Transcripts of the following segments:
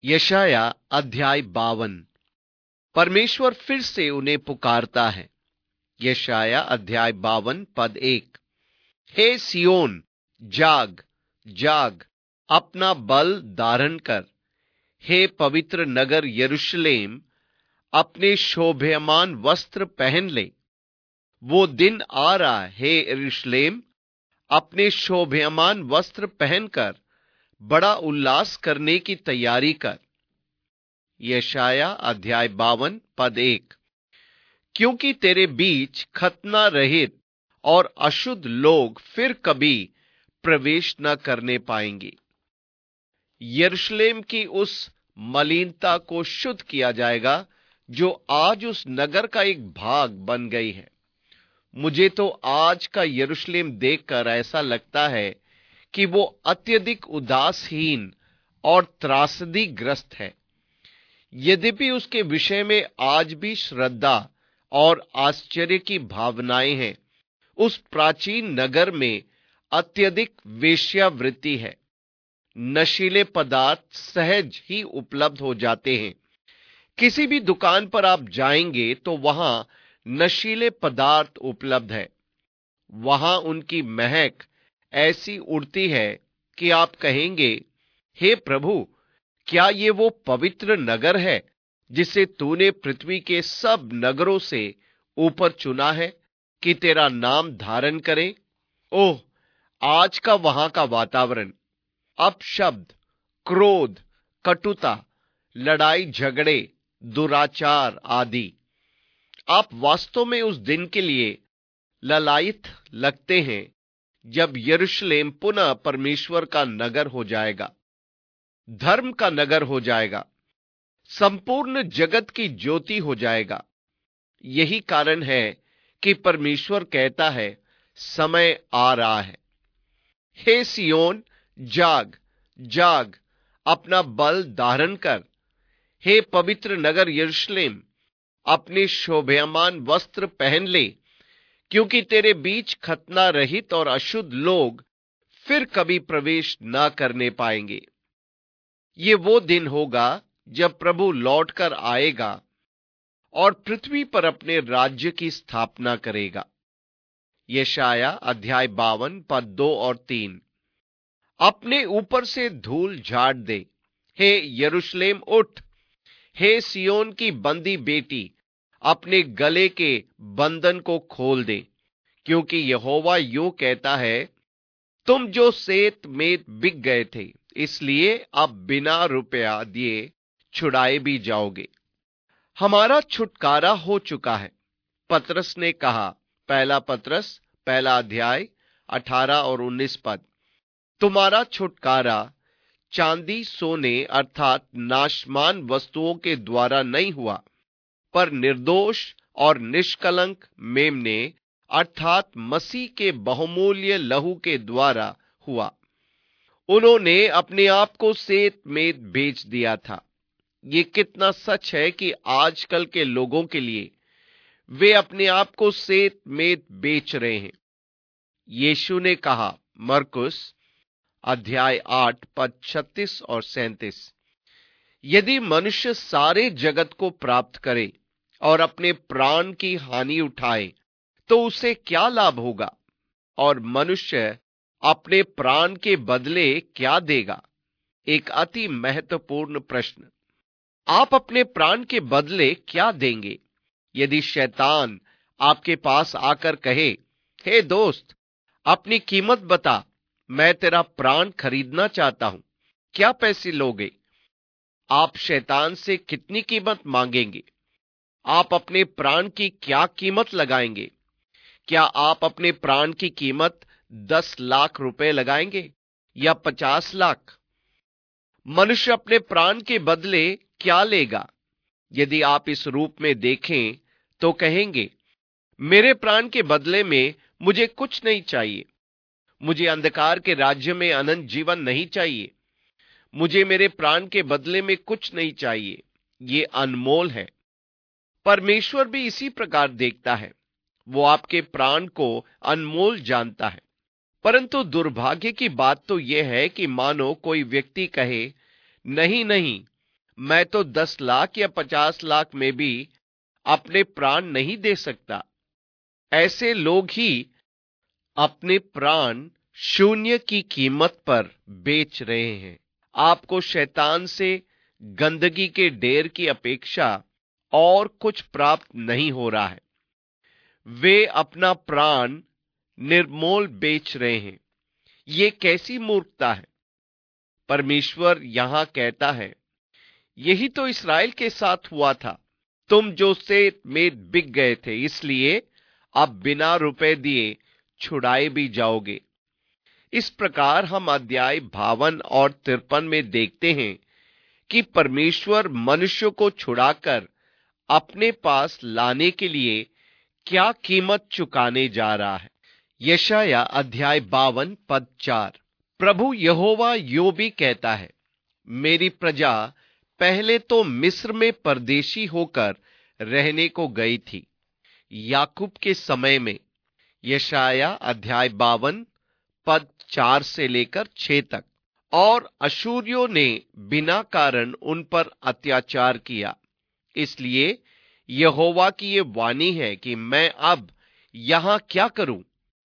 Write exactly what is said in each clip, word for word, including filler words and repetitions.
यशाया अध्याय बावन। परमेश्वर फिर से उन्हें पुकारता है। यशाया अध्याय बावन पद एक। हे सियोन, जाग जाग, अपना बल धारण कर। हे पवित्र नगर यरूशलेम, अपने शोभयमान वस्त्र पहन ले। वो दिन आ रहा है, हे यरूशलेम, अपने शोभयमान वस्त्र पहनकर बड़ा उल्लास करने की तैयारी कर। यशाया अध्याय बावन पद एक। क्योंकि तेरे बीच खतना रहित और अशुद्ध लोग फिर कभी प्रवेश न करने पाएंगे। यरूशलेम की उस मलिनता को शुद्ध किया जाएगा जो आज उस नगर का एक भाग बन गई है। मुझे तो आज का यरूशलेम देखकर ऐसा लगता है कि वो अत्यधिक उदासहीन और त्रासदीग्रस्त है। यद्यपि उसके विषय में आज भी श्रद्धा और आश्चर्य की भावनाएं हैं, उस प्राचीन नगर में अत्यधिक वेश्यावृत्ति है। नशीले पदार्थ सहज ही उपलब्ध हो जाते हैं। किसी भी दुकान पर आप जाएंगे तो वहां नशीले पदार्थ उपलब्ध है। वहां उनकी महक ऐसी उड़ती है कि आप कहेंगे, हे प्रभु, क्या ये वो पवित्र नगर है जिसे तूने पृथ्वी के सब नगरों से ऊपर चुना है कि तेरा नाम धारण करे? ओह, आज का वहां का वातावरण, अपशब्द, क्रोध, कटुता, लड़ाई झगड़े, दुराचार आदि। आप वास्तव में उस दिन के लिए ललायित लगते हैं जब यरूशलेम पुनः परमेश्वर का नगर हो जाएगा, धर्म का नगर हो जाएगा, संपूर्ण जगत की ज्योति हो जाएगा। यही कारण है कि परमेश्वर कहता है, समय आ रहा है। हे सियोन, जाग जाग, अपना बल धारण कर। हे पवित्र नगर यरूशलेम, अपने शोभयमान वस्त्र पहन ले, क्योंकि तेरे बीच खतना रहित और अशुद्ध लोग फिर कभी प्रवेश न करने पाएंगे। ये वो दिन होगा जब प्रभु लौटकर आएगा और पृथ्वी पर अपने राज्य की स्थापना करेगा। यशाया अध्याय बावन पद दो और तीन। अपने ऊपर से धूल झाड़ दे, हे यरूशलेम उठ। हे सियोन की बंदी बेटी, अपने गले के बंधन को खोल दे, क्योंकि यहोवा यूं कहता है, तुम जो सेत में बिक गए थे, इसलिए अब बिना रुपया दिए छुड़ाए भी जाओगे। हमारा छुटकारा हो चुका है। पतरस ने कहा, पहला पतरस पहला अध्याय अठारह और उन्नीस पद, तुम्हारा छुटकारा चांदी सोने अर्थात नाशमान वस्तुओं के द्वारा नहीं हुआ, पर निर्दोष और निष्कलंक मेमने अर्थात मसीह के बहुमूल्य लहू के द्वारा हुआ। उन्होंने अपने आप को सेत में बेच दिया था। ये कितना सच है कि आजकल के लोगों के लिए वे अपने आप को सेत में बेच रहे हैं। यीशु ने कहा, मरकुस अध्याय आठ पद छत्तीस और सैंतीस, यदि मनुष्य सारे जगत को प्राप्त करे और अपने प्राण की हानि उठाए तो उसे क्या लाभ होगा? और मनुष्य अपने प्राण के बदले क्या देगा? एक अति महत्वपूर्ण प्रश्न। आप अपने प्राण के बदले क्या देंगे? यदि शैतान आपके पास आकर कहे, हे दोस्त, अपनी कीमत बता, मैं तेरा प्राण खरीदना चाहता हूं, क्या पैसे लोगे? आप शैतान से कितनी कीमत मांगेंगे? आप अपने प्राण की क्या कीमत लगाएंगे? क्या आप अपने प्राण की कीमत दस लाख रुपए लगाएंगे या पचास लाख? मनुष्य अपने प्राण के बदले क्या लेगा? यदि आप इस रूप में देखें तो कहेंगे, मेरे प्राण के बदले में मुझे कुछ नहीं चाहिए। मुझे अंधकार के राज्य में अनंत जीवन नहीं चाहिए। मुझे मेरे प्राण के बदले में कुछ नहीं चाहिए। ये अनमोल है। परमेश्वर भी इसी प्रकार देखता है। वो आपके प्राण को अनमोल जानता है। परंतु दुर्भाग्य की बात तो यह है कि मानो कोई व्यक्ति कहे, नहीं नहीं, मैं तो दस लाख या पचास लाख में भी अपने प्राण नहीं दे सकता। ऐसे लोग ही अपने प्राण शून्य की कीमत पर बेच रहे हैं। आपको शैतान से गंदगी के ढेर की अपेक्षा और कुछ प्राप्त नहीं हो रहा है। वे अपना प्राण निर्मोल बेच रहे हैं। ये कैसी मूर्खता है। परमेश्वर यहां कहता है, यही तो इस्राएल के साथ हुआ था। तुम जो से में बिक गए थे, इसलिए अब बिना रुपए दिए छुड़ाए भी जाओगे। इस प्रकार हम अध्याय बावन और तिरपन में देखते हैं कि परमेश्वर मनुष्य को छुड़ाकर अपने पास लाने के लिए क्या कीमत चुकाने जा रहा है। यशाया अध्याय बावन पद चार। प्रभु यहोवा यो भी कहता है, मेरी प्रजा पहले तो मिस्र में परदेशी होकर रहने को गई थी, याकूब के समय में। यशाया अध्याय बावन पद चार से लेकर छह तक। और अशूरियों ने बिना कारण उन पर अत्याचार किया, इसलिए यहोवा की ये वाणी है कि मैं अब यहां क्या करूं,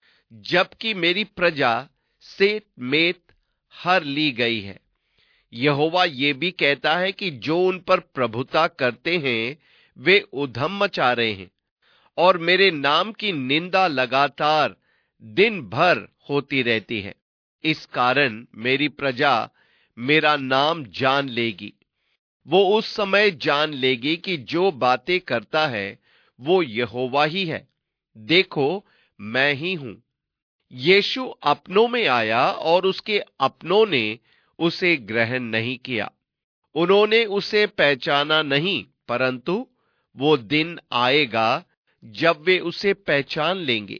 जबकि मेरी प्रजा सेत मेत हर ली गई है। यहोवा ये भी कहता है कि जो उन पर प्रभुता करते हैं वे उधम मचा रहे हैं, और मेरे नाम की निंदा लगातार दिन भर होती रहती है। इस कारण मेरी प्रजा मेरा नाम जान लेगी। वो उस समय जान लेगी कि जो बातें करता है वो यहोवा ही है। देखो, मैं ही हूं। यीशु अपनों में आया और उसके अपनों ने उसे ग्रहण नहीं किया। उन्होंने उसे पहचाना नहीं, परंतु वो दिन आएगा जब वे उसे पहचान लेंगे।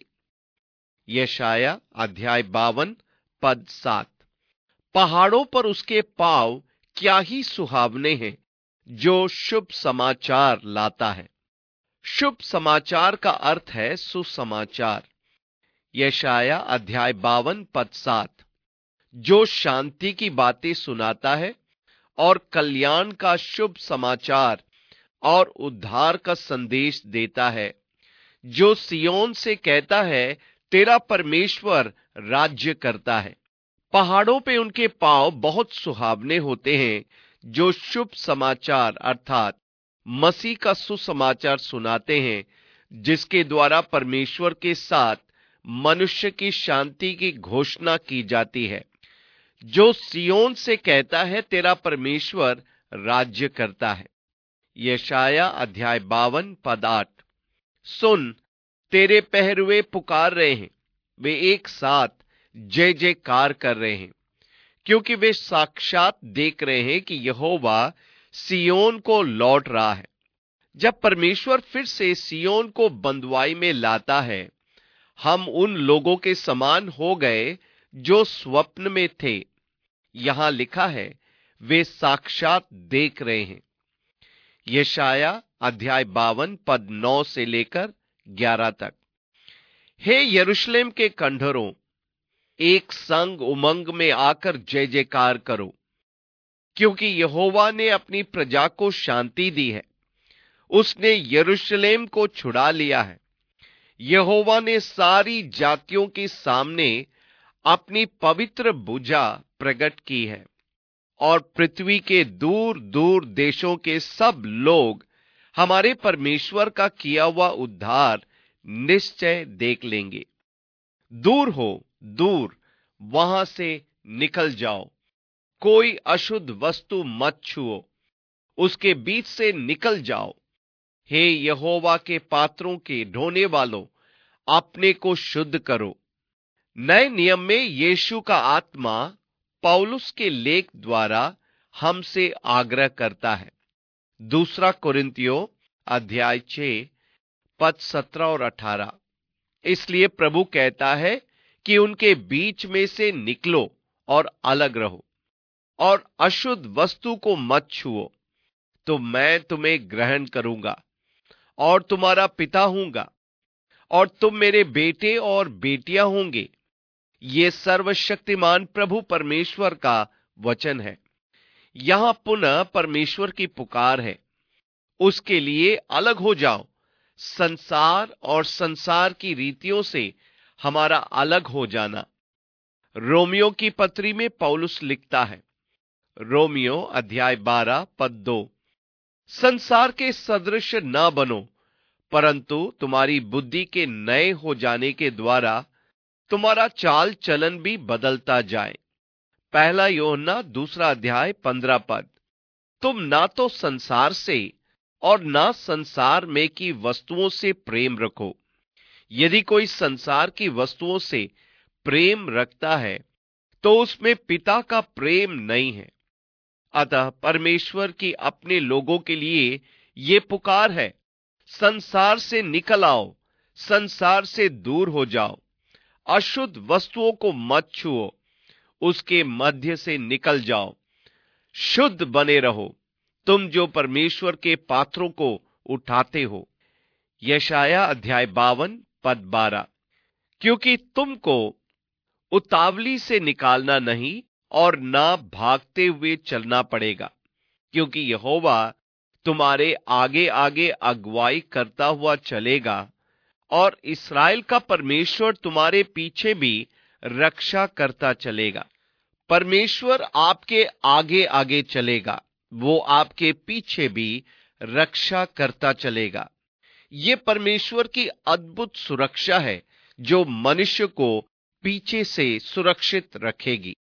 यशाया अध्याय बावन पद सात। पहाड़ों पर उसके पांव क्या ही सुहावने हैं, जो शुभ समाचार लाता है। शुभ समाचार का अर्थ है सुसमाचार। यशाया अध्याय बावन पद सात। जो शांति की बातें सुनाता है और कल्याण का शुभ समाचार और उद्धार का संदेश देता है, जो सियोन से कहता है, तेरा परमेश्वर राज्य करता है। पहाड़ों पे उनके पांव बहुत सुहावने होते हैं, जो शुभ समाचार अर्थात मसीह का सुसमाचार सुनाते हैं, जिसके द्वारा परमेश्वर के साथ मनुष्य की शांति की घोषणा की जाती है। जो सियोन से कहता है, तेरा परमेश्वर राज्य करता है। यशाया अध्याय बावन पद आठ। सुन, तेरे पहरुए पुकार रहे हैं, वे एक साथ जय जयकार कर रहे हैं, क्योंकि वे साक्षात देख रहे हैं कि यहोवा सियोन को लौट रहा है। जब परमेश्वर फिर से सियोन को बंधुआई में लाता है, हम उन लोगों के समान हो गए जो स्वप्न में थे। यहां लिखा है, वे साक्षात देख रहे हैं। यशाया अध्याय बावन पद नौ से लेकर ग्यारह तक। हे यरूशलेम के खंडहरों, एक संग उमंग में आकर जय जयकार करो, क्योंकि यहोवा ने अपनी प्रजा को शांति दी है। उसने यरूशलेम को छुड़ा लिया है। यहोवा ने सारी जातियों के सामने अपनी पवित्र भुजा प्रकट की है, और पृथ्वी के दूर दूर देशों के सब लोग हमारे परमेश्वर का किया हुआ उद्धार निश्चय देख लेंगे। दूर हो, दूर, वहां से निकल जाओ। कोई अशुद्ध वस्तु मत छुओ, उसके बीच से निकल जाओ। हे यहोवा के पात्रों के ढोने वालों, अपने को शुद्ध करो। नए नियम में यीशु का आत्मा पौलुस के लेख द्वारा हमसे आग्रह करता है। दूसरा कुरिन्थियों अध्याय छह पद सत्रह और अठारह। इसलिए प्रभु कहता है कि उनके बीच में से निकलो और अलग रहो, और अशुद्ध वस्तु को मत छुओ, तो मैं तुम्हें ग्रहण करूंगा और तुम्हारा पिता हूंगा, और तुम मेरे बेटे और बेटियां होंगे। ये सर्वशक्तिमान प्रभु परमेश्वर का वचन है। यहां पुनः परमेश्वर की पुकार है, उसके लिए अलग हो जाओ। संसार और संसार की रीतियों से हमारा अलग हो जाना। रोमियो की पत्री में पौलुस लिखता है, रोमियो अध्याय बारह पद दो, संसार के सदृश न बनो, परंतु तुम्हारी बुद्धि के नए हो जाने के द्वारा तुम्हारा चाल चलन भी बदलता जाए। पहला यूहन्ना दूसरा अध्याय पंद्रह पद, तुम ना तो संसार से और ना संसार में की वस्तुओं से प्रेम रखो। यदि कोई संसार की वस्तुओं से प्रेम रखता है तो उसमें पिता का प्रेम नहीं है। अतः परमेश्वर की अपने लोगों के लिए ये पुकार है, संसार से निकल आओ, संसार से दूर हो जाओ, अशुद्ध वस्तुओं को मत छुओ, उसके मध्य से निकल जाओ, शुद्ध बने रहो, तुम जो परमेश्वर के पात्रों को उठाते हो। यशाया अध्याय बावन पद बारह, क्योंकि तुमको उतावली से निकालना नहीं और ना भागते हुए चलना पड़ेगा, क्योंकि यहोवा तुम्हारे आगे आगे अगुवाई करता हुआ चलेगा और इस्राएल का परमेश्वर तुम्हारे पीछे भी रक्षा करता चलेगा। परमेश्वर आपके आगे आगे चलेगा, वो आपके पीछे भी रक्षा करता चलेगा। ये परमेश्वर की अद्भुत सुरक्षा है जो मनुष्य को पीछे से सुरक्षित रखेगी।